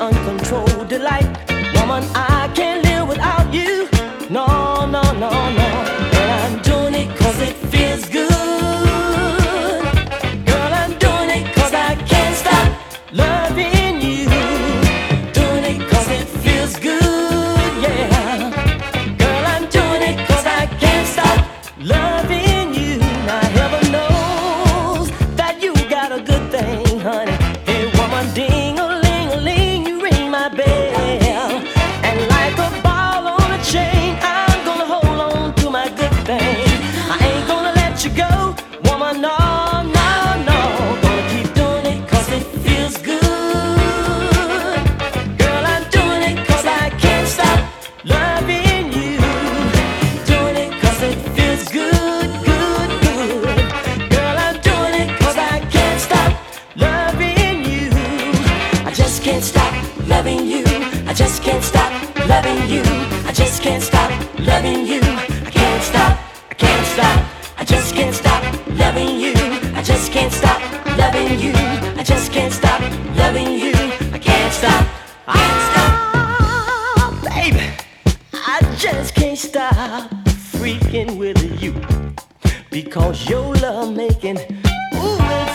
uncontrolled delight. Woman, I can't live without you. No, no, no, no. And I'm doing it 'cause it feels good. Girl, I'm doing it 'cause I can't stop loving you. Doing it 'cause it feels good, yeah. Girl, I'm doing it 'cause I can't stop loving you. Now heaven knows that you got a good thing, honey. Hey woman, ding-a-ling-a-ling, you ring my bell. And like a ball on a chain, I'm gonna hold on to my good thing. I ain't gonna let you go, woman, no, no, no. Gonna keep doing it 'cause it feels good. Girl, I'm doing it 'cause I can't stop loving you. Doing it 'cause it feels good, good, good. Girl, I'm doing it 'cause I can't stop loving you. I just can't stop loving you. I just can't stop loving you. I just can't stop loving you. I can't stop, I can't stop. I just can't stop loving you. I just can't stop loving you. I just can't stop loving you. I can't stop, I can't stop. Baby, I just can't stop freaking with you because your love making, ooh,